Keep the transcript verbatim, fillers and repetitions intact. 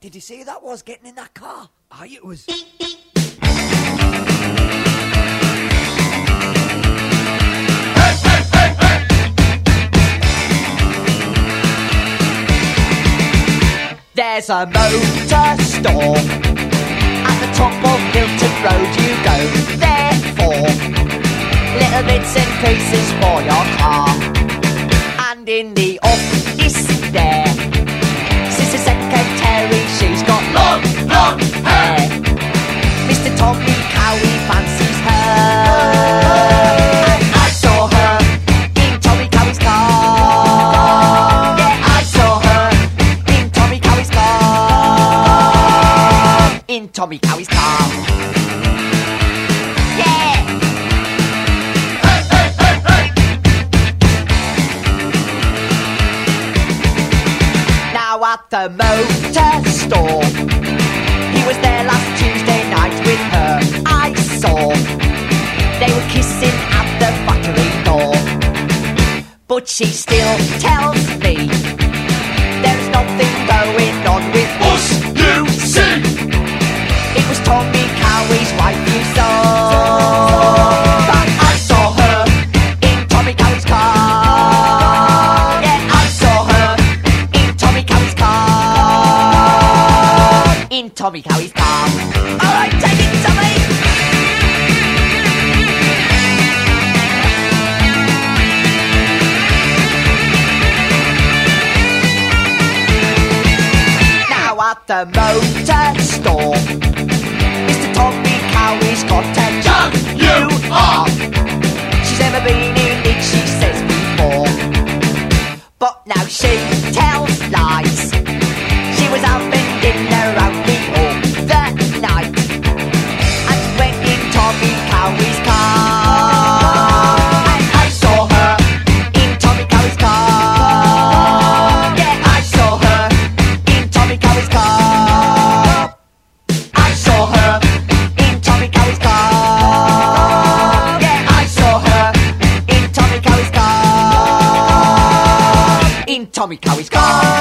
Did you see who that was getting in that car? Aye, it was. There's a motor store at the top of Hilton Road. You go there for little bits and pieces for your car. And in the office there, Sister Secretary, she's got long, long hair. Mister Tommy Cowie fancies her. I saw her in Tommy Cowie's car. Yeah, I saw her in Tommy Cowie's car. In Tommy Cowie's car. Yeah. Hey, hey, hey, hey. Now at the motor store, he was there last Tuesday night with her. I saw they were kissing at the factory door, but she still tells me there's nothing going on with us, you see. It was Tommy Cowie's wife you saw. But I saw her in Tommy Cowie's car. Yeah, I saw her in Tommy Cowie's car. In Tommy Cowie's car. Alright, take it, Tommy! Now at the motor store, Mister Tommy Cowie's got a John, you are. She's never been in it, she says before, but now she tells lies. She was having dinner out the other night and went in Tommy Cowie's car. And I saw her in Tommy Cowie's car. Yeah, I saw her in Tommy Cowie's car. I saw her in Tommy Cowie's car. Yeah, I saw her in Tommy Cowie's car. In Tommy Cowie's car.